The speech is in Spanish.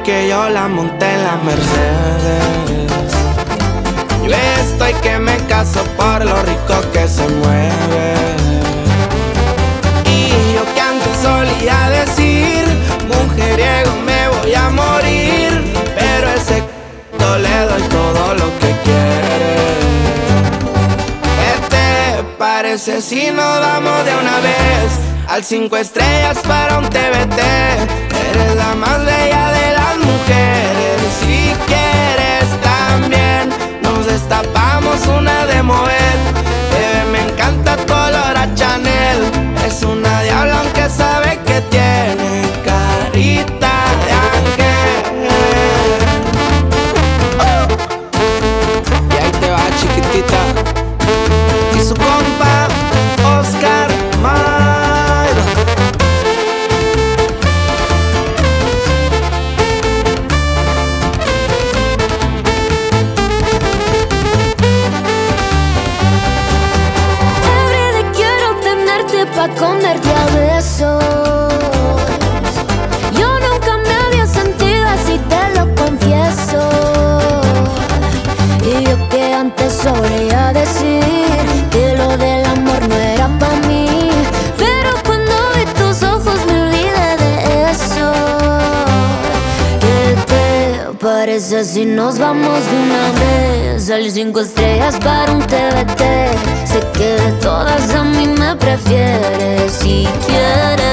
que yo la monté en la Mercedes. Yo estoy que me caso por lo rico que se mueve. Y yo que antes solía decir, mujeriego me voy a morir, pero ese le doy todo lo que quiere. ¿Qué te parece si nos vamos de una vez al 5 estrellas para un TBT? Eres la más bella de las mujeres. Si quieres también nos destapamos una de mover. Bebé, me encanta tu olor a Chanel. Es una diabla aunque sabe que tiene carita de ángel. Y ahí te va, chiquitita. Y su compa Oscar Maida. Everyday quiero tenerte pa' comerte a besos. Yo nunca me había sentido así, te lo confieso. Y yo que antes solía decir que lo del amor no era pa' mí, pero cuando vi tus ojos me olvidé de eso. ¿Qué te parece si nos vamos de una vez al 5 estrellas para un TBT? Sé que de todas a mí me prefieres. Si quieres